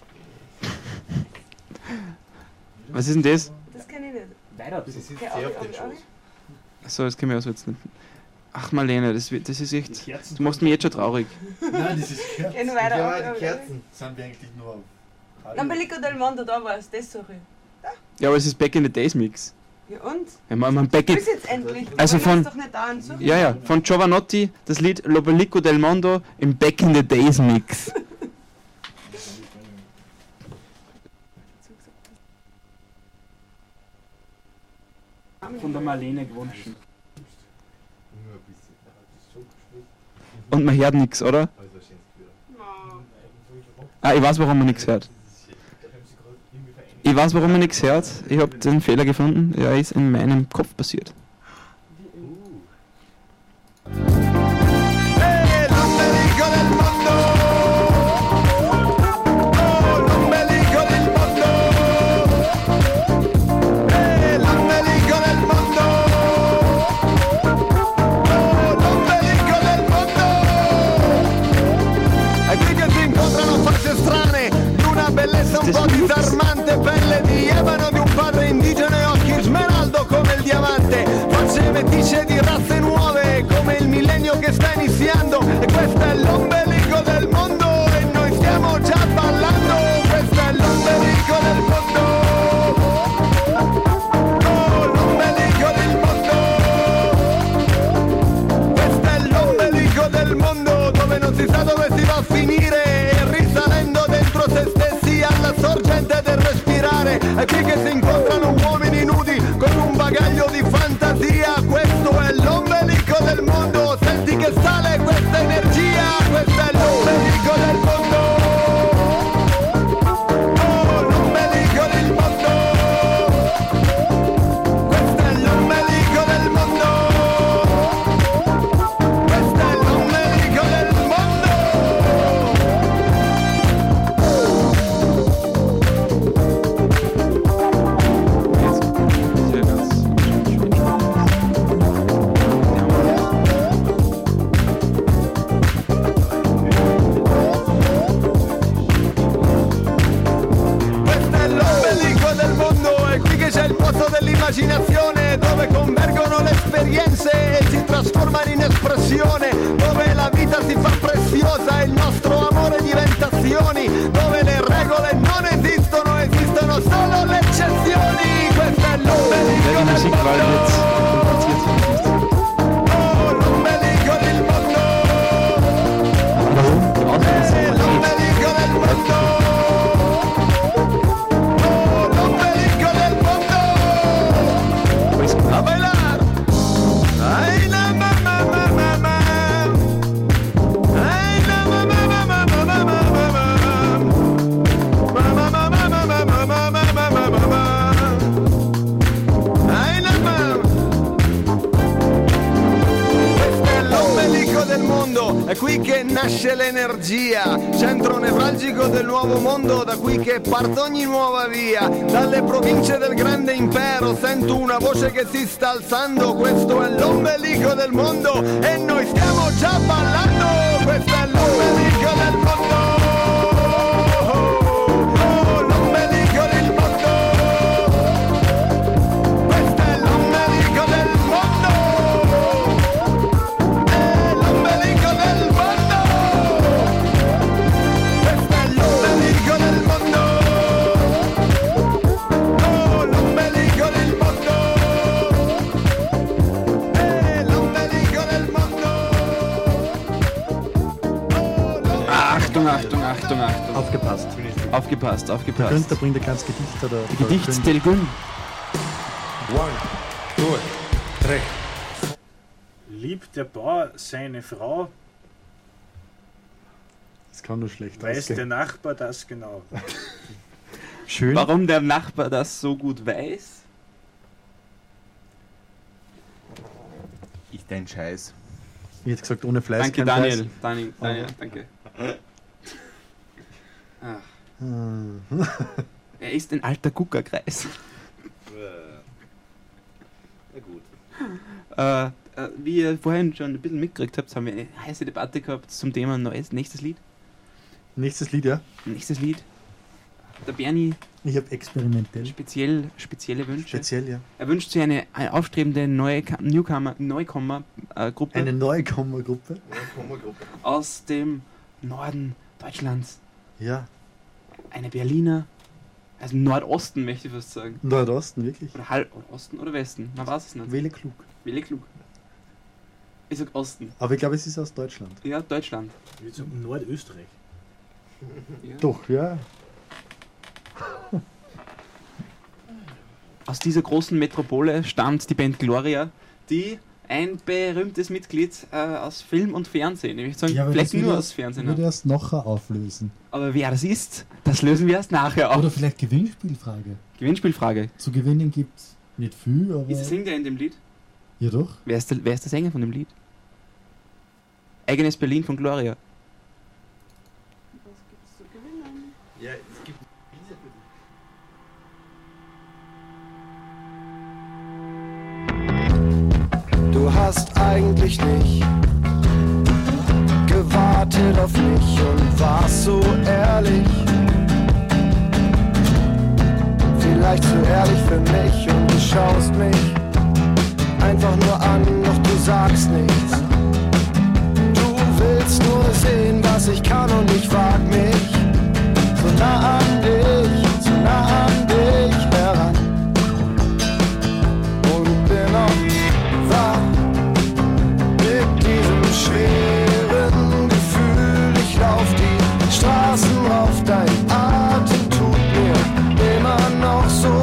Was ist denn das? Das kann ich nicht. Weiter ein Sie bisschen. sind Okay, sehr Abi, auf den Abi, Schoß. Abi. Achso, das können wir also jetzt nicht. Ach Marlene, das ist echt. Du machst mich jetzt schon traurig. Nein, das ist Kerzen. Geh nur weiter. Ja, Abi, die Abi, Kerzen. Sind wir eigentlich nur auf L'Ambelico del Mondo, da war es, das suche ich. Ja, aber es ist Back in the Days Mix. Ja und? Ja, man Back in, Bis jetzt endlich. Also Wir wollen von- das doch nicht dauernd suchen. ja, von Giovanotti, das Lied L'Ombelico del Mondo im Back in the Days Mix. Von der Marlene gewünscht. Nur ein bisschen. Ja, das ist so gespielt. Und man hört nichts, oder? Aber es war schön wieder. Oh. Ah, ich weiß, warum man nichts hört. Ich weiß, warum man nichts hört. Ich habe den Fehler gefunden. Er ist in meinem Kopf passiert. L'ombelico del mondo, oh l'ombelico del mondo, l'ombelico del mondo, oh l'ombelico del mondo. E qui che si incontrano facce strane, di una bellezza un po' disarmante, pelle di ebano di un padre indigeno e occhi smeraldo come il diamante. e qui che si incontrano uomini nudi con un bagaglio di fantasia. Questo è l'ombelico del mondo, senti che sale questa energia, questo è l'ombelico del mondo. Oh, l'ombelico del mondo, questo è l'ombelico del mondo, questo è l'ombelico del mondo. C'è il posto dell'immaginazione dove convergono le esperienze e si trasformano in espressione, dove la vita si fa preziosa e il nostro amore diventa azioni, dove le regole non esistono, esistono solo le eccezioni. Questo è l'ombelico del mondo. Oh, l'ombelico del mondo. L'ombelico del mondo. A bailar. Ay, la ma ma ma ma ma. Ay, la ma ma ma ma ma ma ma ma. Ma ma ma ma ma ma ma ma ma ma ma ma. Ay, la ma. Questo è l'ombelico del mondo, è qui che nasce l'energia, centro nevralgico del nuovo mondo, da qui che parte ogni nuova via. Dalle province del grande impero sento una voce che si sta alzando, questo è l'ombelico del mondo e noi stiamo già ballando, questo è l'ombelico del mondo. Oh, l'ombelico del mondo, questo è l'ombelico del mondo, è l'ombelico del mondo, questo è l'ombelico del mondo. Oh, l'ombelico del mondo, è l'ombelico del mondo. Oh, Achtung, Achtung, Achtung, Achtung. Aufgepasst. Aufgepasst, Der aufgepasst. Günther bringt ein kleines Gedicht oder. Gedichtstelgun. 1, 2, 3. Liebt der Bauer seine Frau, Das kann nur schlecht weiß der ausgehen. Nachbar das genau. Schön. Warum der Nachbar das so gut weiß? Ich dein Scheiß. Ich hätte gesagt, ohne Fleiß Danke, kein Daniel. Daniel, danke. Ach, Fleiß. er ist ein alter Guckerkreis. Na gut. Wie ihr vorhin schon ein bisschen mitgekriegt habt, haben wir eine heiße Debatte gehabt zum Thema nächstes Lied. Nächstes Lied, ja. Nächstes Lied. Der Bernie Ich habe experimentell. spezielle Wünsche. Speziell, ja. Er wünscht sich eine aufstrebende Neukommer-Gruppe Eine Neukommergruppe. Komma-Gruppe. aus dem Norden Deutschlands. Ja. Eine Berliner, also Nordosten möchte ich fast sagen. Nordosten, wirklich. Oder Osten oder Westen, man weiß es nicht. Wähle klug. Wähle klug. Ich sag Osten. Aber ich glaube, es ist aus Deutschland. Ja, Deutschland. Ich würde sagen Nordösterreich. Ja. Doch, ja. Aus dieser großen Metropole stammt die Band Gloria, die ein berühmtes Mitglied aus Film und Fernsehen, nämlich sagen, Ja, aber vielleicht das nur würde- aus Fernsehen. Würde hat. erst nachher auflösen. Aber wer das ist, das lösen wir erst nachher auf. Oder vielleicht Gewinnspielfrage. Gewinnspielfrage. Zu gewinnen gibt es nicht viel, aber. Singt er in dem Lied? Ja doch. Wer ist der Sänger von dem Lied? Eigenes Berlin von Gloria. Was gibt's zu gewinnen? Ja, es gibt Spiele für Du hast eigentlich nicht gewartet auf mich und warst so ehrlich. Vielleicht zu ehrlich für mich und du schaust mich einfach nur an, doch du sagst nichts. Du willst nur sehen, was ich kann und ich wag mich so nah an dich heran. Und bin noch wach mit diesem schweren Gefühl. Ich lauf die Straßen rauf, dein Atem tut mir immer noch so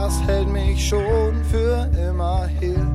das hält mich schon für immer hier.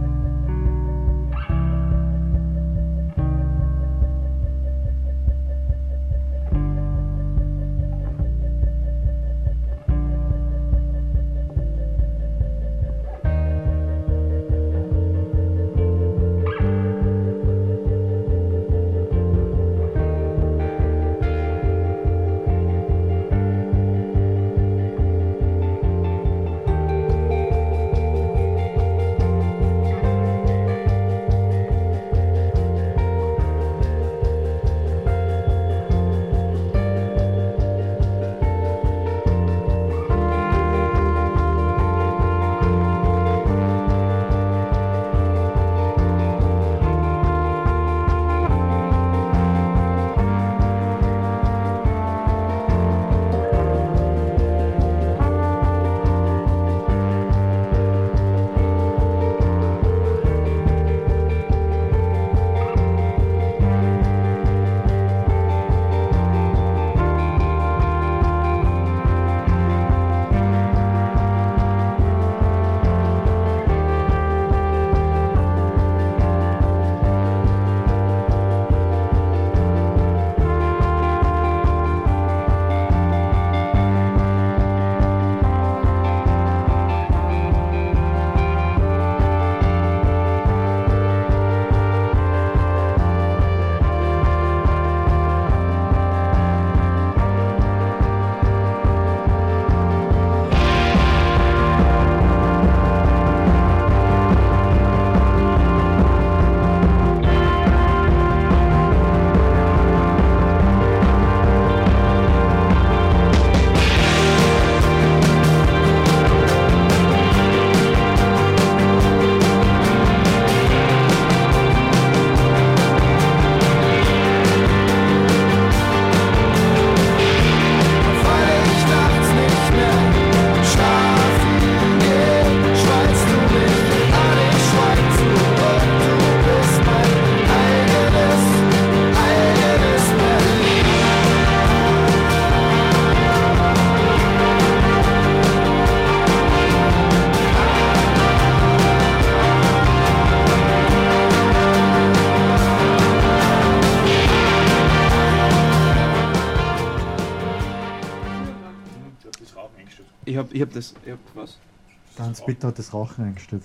Ich hab was? Der Hans-Peter hat das Rauchen eingestellt.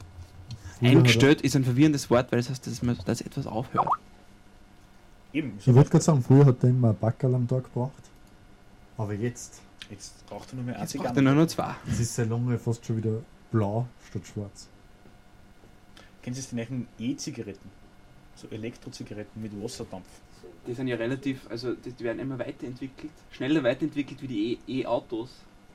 Eingestellt ist ein verwirrendes Wort, weil das heißt, dass etwas aufhört. Eben. Ich wollte gerade sagen, früher hat er immer ein Backerl am Tag gebraucht. Aber jetzt. Jetzt braucht er nur mehr Jetzt braucht er nur noch 2. Jetzt ist seine Lunge fast schon wieder blau statt schwarz. Kennen Sie die neuen E-Zigaretten? So Elektrozigaretten mit Wasserdampf. Die sind ja relativ, also die werden immer weiterentwickelt, schneller weiterentwickelt wie die E-Autos.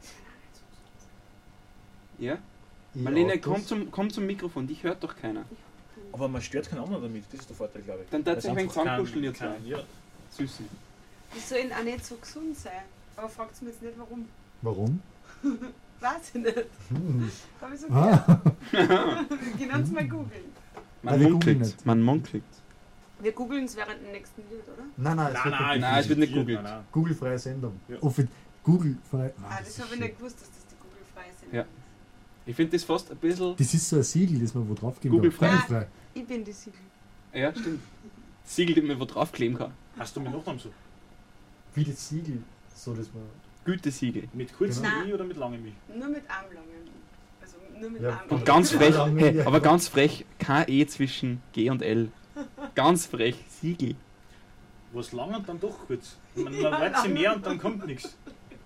Ja? Marlene, komm zum Mikrofon, dich hört doch keiner. Aber man stört keinen anderen damit, das ist der Vorteil, glaube ich. Dann tatsächlich ein Zahnkuscheln jetzt sein. Ja. Süßi. Die sollen auch nicht so gesund sein. Aber fragt mich jetzt nicht warum. Warum? Weiß ich nicht. Hab ich so Ah. gehört. Wir können es mal googeln. Man munkelt. Wir googeln es während dem nächsten Lied, oder? Nein, es wird nicht googelt. Google-freie Sendung. Ja. Google-frei. Das habe ich nicht gewusst, dass das die Google-frei sind. Ja. Ich finde das fast ein bisschen... Das ist so ein Siegel, das man wo draufgeben Google-frei. kann. Ja, Google-frei. ich bin die Siegel. Ja, stimmt. Siegel, den man wo draufkleben kann. Hast du mit Nachnamen so? Wie das Siegel, so dass man... Gütesiegel. Mit kurzem Genau. I oder mit langem I? Nur mit Armlangen. Also nur mit Ja, Armlangen. Und ganz frech, Lange, hey, ja. aber ganz frech, kein E zwischen G und L. Ganz frech, Siegel. Was lang und dann doch kurz. Man Ja, weiß sie lang. mehr und dann kommt nichts.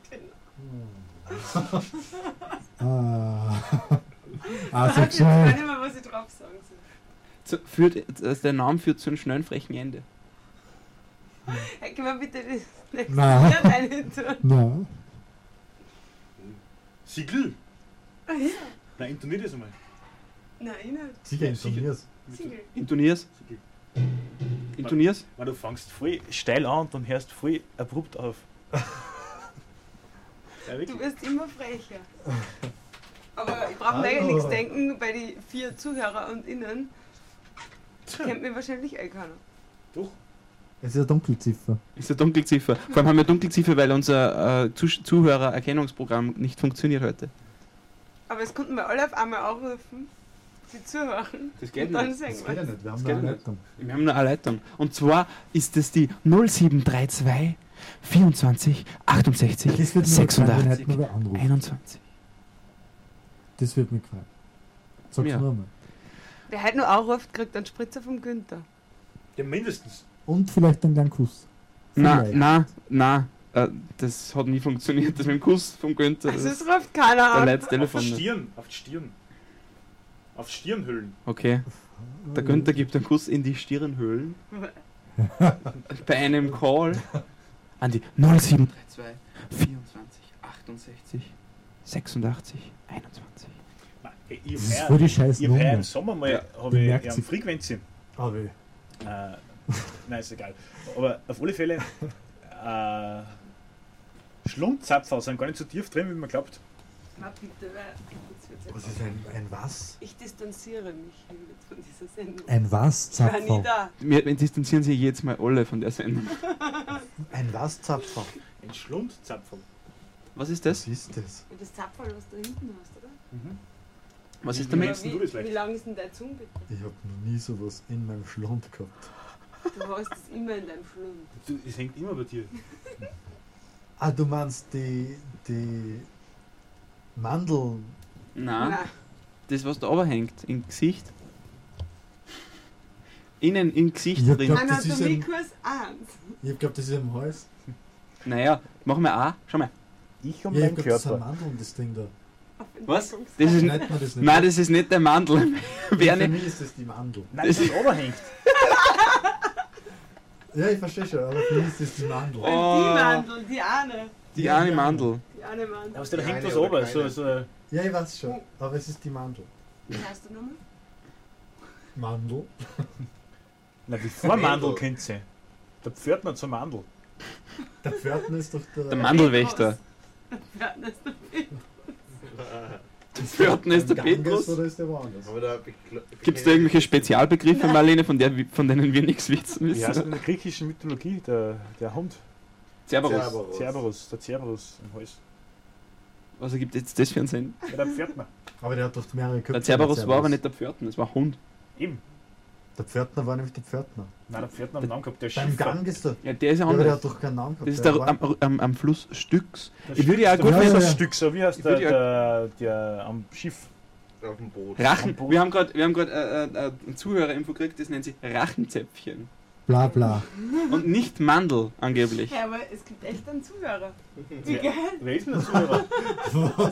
Ah. Ich Ah, weiß so jetzt gar schön. nicht mehr, was ich drauf sagen soll. Der Name führt zu einem schnellen, frechen Ende. Hey, können wir bitte das nächste Nein. Lied rein tun? Na, Siegel! Ah ja. Na, intonier das einmal. Nein, ich nicht. sicher Ja, informierst. Siegel. Intonier's. Siegel. Intonier's. Weil du fängst voll steil an und dann hörst voll abrupt auf. Ja, wirklich. Du wirst immer frecher. Aber ich brauche mir eigentlich nichts denken, bei den 4 Zuhörer und Innen kennt mich wahrscheinlich keiner. Doch. Es ist eine Dunkelziffer. Ist eine Dunkelziffer. Vor allem haben wir Dunkelziffer, weil unser Zuhörererkennungsprogramm nicht funktioniert heute. Aber es konnten wir alle auf einmal anrufen, die zuhören. Das geht und dann nicht. singen Das geht ja wir. nicht, wir haben Das nur geht eine nicht. Leitung. Wir haben nur eine Leitung. Und zwar ist es die 0732 24 68 Das wird mir gefallen, wenn 86 hätten wir wer anrufen. 21. Das wird mir gefallen. Sag's Ja. nur einmal. Wer heute noch anruft, kriegt einen Spritzer vom Günther. Ja, mindestens. Und vielleicht einen kleinen Kuss. Vielleicht. Nein, das hat nie funktioniert. Das mit dem Kuss vom Günther. Also Das es ruft keiner der an. letzte Auf Telefon. die Stirn. Auf die Stirn. Auf Stirnhüllen. Okay. Der Günther gibt einen Kuss in die Stirnhöhlen. Bei einem Call an die 0732 24 68 86 21. Ich Das ist voll die scheiß Ich habe Nummer. im Sommer mal Ja, habe die ich merkt am sich. Frequenzi. Ah, weh. Nein, ist egal. Aber auf alle Fälle Schlundzapferl sind gar nicht so tief drin, wie man glaubt. Na bitte, weil jetzt wird's Was etwas- ist ein was? Ich distanziere mich hiermit von dieser Sendung. Ein was, Ich war nie Zapfer? da. Wir distanzieren sich jetzt mal alle von der Sendung. Ein was, Zapfer? Ein Schlundzapferl. Was ist Was das? ist das? Und das Zapferl, was du hinten hast, oder? Was ist Wie damit? meinst du das leicht? Wie lang ist denn deine Zunge bitte? Ich habe noch nie sowas in meinem Schlund gehabt. Du hast es immer in deinem Schlund. Du, es hängt immer bei dir. Ah, du meinst die Mandel. Nein, Nein. das was da oben hängt, im Gesicht. Innen im Gesicht Ich hab drin. gedacht, das ist ein- Anatomiekurs 1. Ich hab gehabt, das ist im Hals. Naja, machen wir auch. Schau mal. Ich um Ja, ich meinen hab gedacht, das ist ein Körper. Mandel, das Ding da. Was? Das ist, Nennt man das nicht? nein, das ist nicht der Mandel. Wer Für nicht? mich ist das die Mandel. Nein, das ist oberhängt. Ja, ich verstehe schon, aber für mich ist das die Mandel. Oh. Die Mandel, die eine. Die eine Mandel. Die eine Mandel. Aber da Die hängt eine was oder oben. keine. So, Ja, ich weiß schon, aber es ist die Mandel. Wie heißt du nochmal? Mandel? na, wie Vormandel kennt sie. Der Pförtner zur Mandel. Der Pförtner ist doch Der Mandelwächter. Ja, das ist der Petrus. Der Pförtner ist der Ganges Petrus. oder ist der woanders? Aber da Gibt es da irgendwelche Spezialbegriffe, Marlene, von denen wir nichts wissen Wie heißt müssen? in der griechischen Mythologie der Hund? Cerberus. Cerberus, der Cerberus im Hals. Was ergibt jetzt das für einen Sinn? Ja, der Pförtner. Aber der hat doch mehrere Köpfe. Der Cerberus war aber nicht der Pförtner, es war ein Hund. Eben. Der Pförtner war nämlich der Pförtner. Nein, der Pförtner hat einen Namen gehabt, der Beim Schiffer. Gang ist der. Ja, der ist ja Ja, aber der anders. hat doch keinen Namen gehabt. Das ist der der war- am Fluss Styx. Der Ich würde ja Stück, gut der finden- das Ja. Stück, so wie heißt Ich würde der am Schiff. auf dem Boot. Rachen. Wir haben gerade ein Zuhörerinfo gekriegt, das nennt sich Rachenzäpfchen. Bla bla. Und nicht Mandel, angeblich. Ja, aber es gibt echt einen Zuhörer. Wie geil. Wer ist denn der Zuhörer? Was?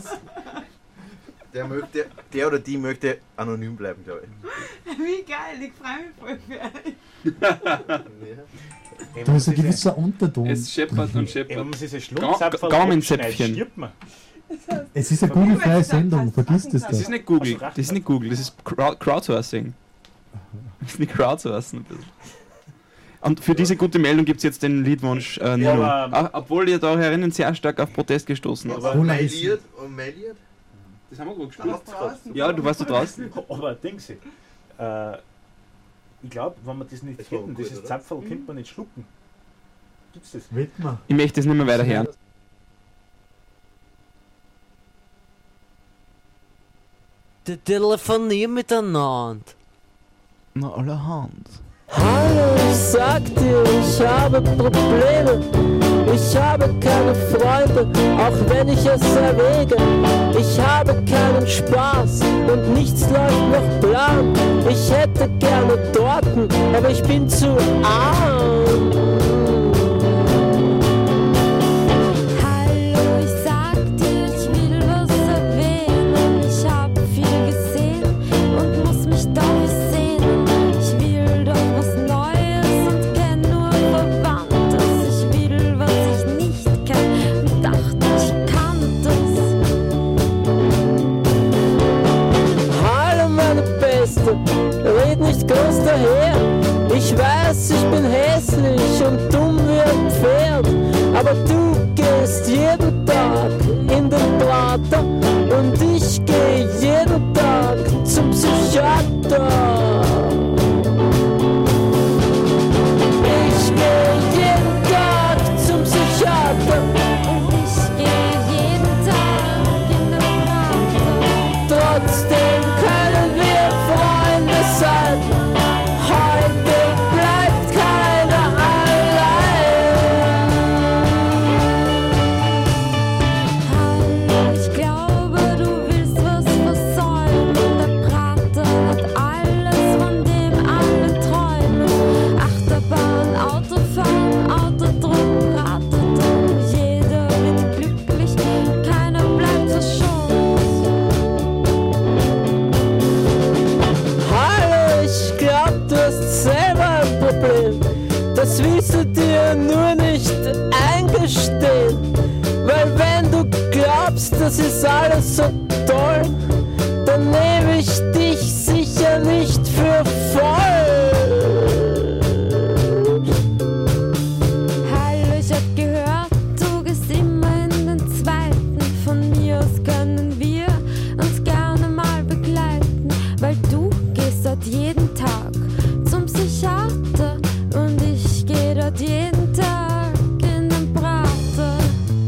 Der oder die möchte anonym bleiben, glaube ich. Wie geil, ich freue mich voll für euch. Ey, Da ist ein wenn man gewisser Unterton. Es scheppert und sich- ey, wenn scheppert. man sich ein Schlundzapferl Gaumenzäpfchen. abschneidet, stirbt man. Es ist eine googelfreie Sendung, vergiss das Das ist doch. nicht Google, Also das ist nicht Google, das ist Crowdsourcing. Das ist nicht Crowdsourcen. ein bisschen. Und für diese gute Meldung gibt es jetzt den Liedwunsch Nino. aber- Obwohl ihr da herinnen sehr stark auf Protest gestoßen habt. Aber Polarisierend. Meliert? Das haben wir gut Aber draußen. Ja, du warst da draußen. Aber denken Sie, ich glaube, wenn wir das nicht Das war hätten, gut, dieses oder? Zapferl, könnte man nicht schlucken. Gibt's das? Widmer. Ich möchte das nicht mehr weiter hören. Die telefonieren miteinander. Na, allerhand. Hallo, ich sag dir, ich habe Probleme. Ich habe keine Freunde, auch wenn ich es erwäge. Ich habe keinen Spaß und nichts läuft nach Plan. Ich hätte gerne Torten, aber ich bin zu arm. Hallo, ich sag dir, ich will was erwähnen. Ich hab viel gesehen und muss mich doch sehnen. Ich will doch was Neues und kenn nur Verwandtes. Ich will, was ich nicht kenn und dachte, ich kann das. Hallo meine Beste, red nicht groß daher. Ich weiß, ich bin hässlich und dumm wie ein Pferd, aber du gehst jeden Tag in den Prater und ich geh jeden Tag zum Psychiater. Ich geh jeden Tag zum Psychiater. Und ich geh jeden Tag in den Prater. glaubst, das ist alles so toll, dann nehme ich dich sicher nicht für voll. Hallo, ich hab gehört, du gehst immer in den zweiten. Von mir aus können wir uns gerne mal begleiten, weil du gehst dort jeden Tag zum Psychiater und ich geh dort jeden Tag in den Prater.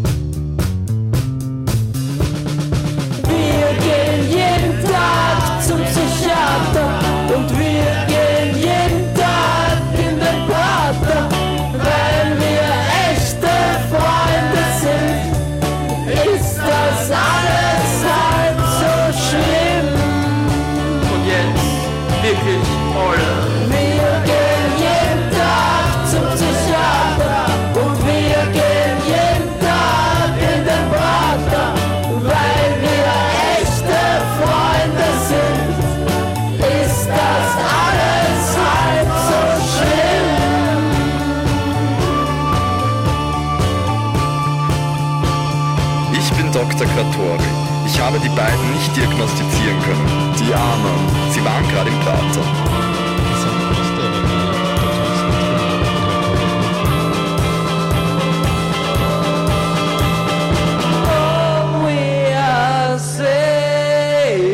Wir gehen jeden Tag zum Psychiater und wir gehen jeden Tag in den Prater, weil wir echte Freunde sind, ist das alles halb so schlimm. Und jetzt wirklich alle. Wir gehen jeden Tag zum Psychiater und wir gehen jeden Tag in den Prater, weil wir echte Freunde sind, ist das alles halb so schlimm. Ich bin Dr. Kratori. Ich habe die beiden nicht diagnostizieren können. Die Armen. Sie waren gerade im Prater. Oh, we are saying.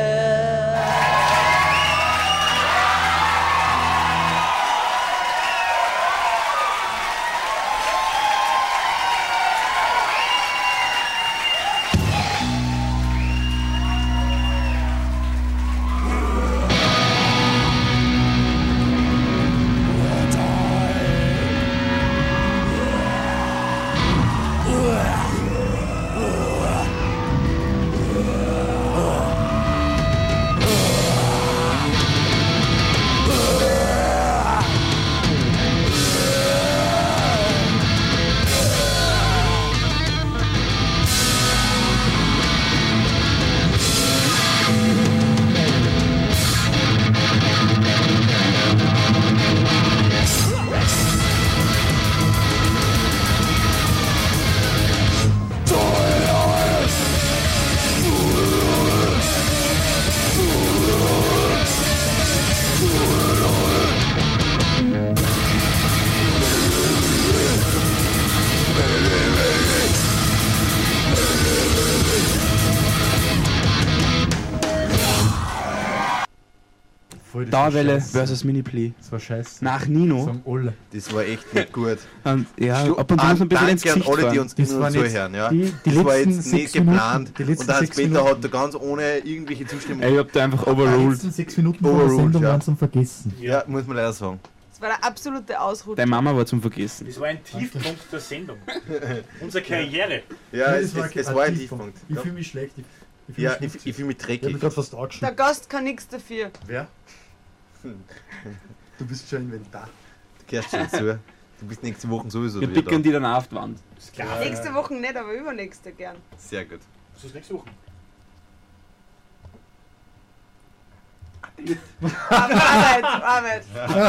Voll das Dauerwelle Scheiße. versus Miniplay. Das war scheiße. Nach Nino. Sagen alle. Das war echt nicht gut. Und ja, ab und zu muss man ein bisschen ins Danke an Gesicht alle, die fahren. uns Das immer waren jetzt zuhören. Ja. die Das war letzten jetzt nicht 6 Minuten, geplant. die letzten Und der 6 Hans-Peter Minuten. hat da ganz ohne irgendwelche Zustimmung. Ich hab da einfach Die overruled. letzten 6 Minuten von der Overruled, Sendung ja. waren zum Vergessen. Ja, muss man leider sagen. Das war der absolute Ausrutscher. Deine Mama war zum Vergessen. Das war ein Tiefpunkt der Sendung. Unsere Karriere. Ja, das es war ein Tiefpunkt. Ich Ja. fühle mich schlecht. Ja, ich fühle mich Ich habe dreckig. mich gerade fast Der angeschaut. Gast kann nichts dafür. Wer? Du bist schon Inventar. Du gehörst schon dazu. Du bist nächste Woche sowieso Wir wieder picken da. die dann auf die Wand. Nächste Woche nicht, aber übernächste gern. Sehr gut. Was ist nächste Woche? Arbeit.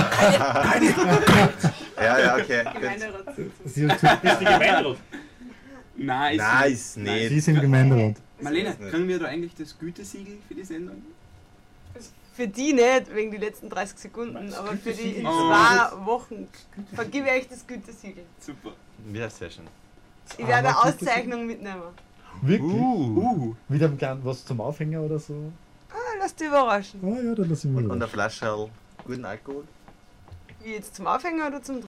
Ja, okay. Gut. Gemeinderat. Ist die Gemeinderat? Nein, Nice, nicht. Sie ist im Gemeinderat. Marlene, kriegen wir da eigentlich das Gütesiegel für die Sendung? Für die nicht, wegen die letzten 30 Sekunden, aber für die in Oh. 2 Wochen vergebe ich euch das Gütesiegel. Super. Ja, sehr schön. Ich werde eine Auszeichnung mitnehmen. Wirklich? Wieder was zum Aufhänger oder so? Lass dich überraschen. Ah ja, dann lass ich mich Und eine Flasche guten Alkohol. Wie jetzt zum Aufhänger oder zum